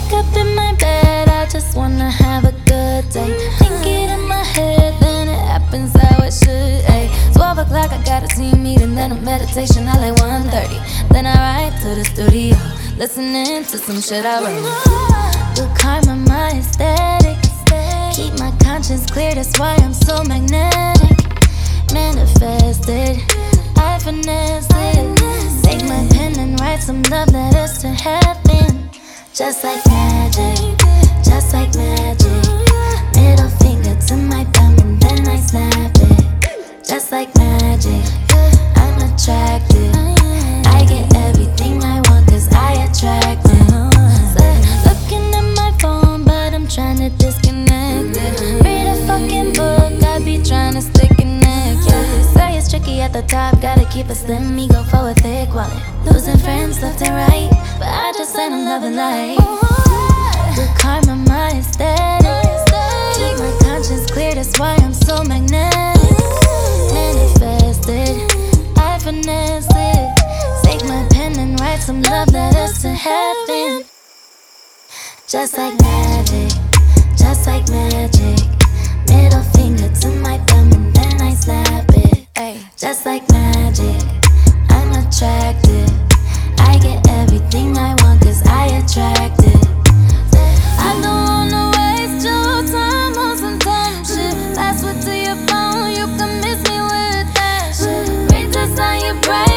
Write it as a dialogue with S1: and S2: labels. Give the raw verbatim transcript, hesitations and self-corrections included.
S1: wake up in my bed, I just wanna have a good day. Think it in my head, then it happens how it should. Ay, twelve o'clock, I got a team meeting, then a meditation, I lay one thirty. Then I ride to the studio, listening to some shit I wrote. Good karma, my aesthetic. Keep my conscience clear, that's why I'm so magnetic. Manifested, I finesse it. Take my pen and write some love letters to heaven. Just like magic, just like magic. Middle finger to my thumb and then I snap it. Just like magic, I'm attractive. I get everything I want cause I attract it. So, looking at my phone but I'm trying to disconnect it. Read a fucking book, I be trying to stay connected. Say it's tricky at the top, gotta keep a slim ego for a thick wallet. Losing friends left and right, but I just ain't in love and life. Good karma, my aesthetic. Keep my conscience clear, that's why I'm so magnetic. Manifested, I finesse it. Take my pen and write some love letters to heaven. Just like magic, just like magic. Middle finger to my thumb and then I snap it. Ay, just like magic, I'm attractive. I get everything I want cause I attract it. I don't wanna waste your time on some dumb shit. Password to your phone, you can miss me with that shit. Read this on your brain.